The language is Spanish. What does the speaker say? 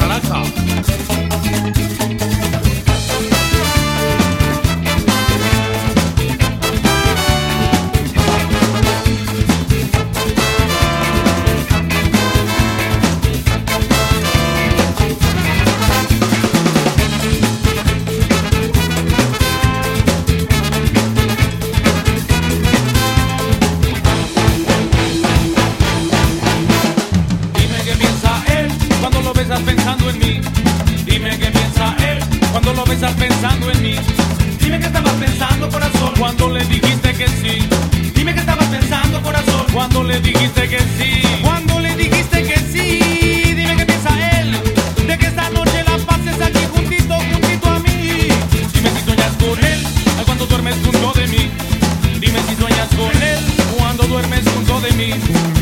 Caracas. Pensando en mí, dime qué piensa él cuando lo besas pensando en mí. Dime qué estabas pensando, corazón, cuando le dijiste que sí. Dime qué estabas pensando, corazón, cuando le dijiste que sí. Cuando le dijiste que sí, dime qué piensa él de que esta noche la pases aquí juntito, juntito a mí. Dime si sueñas con él cuando duermes junto de mí. Dime si sueñas con él cuando duermes junto de mí.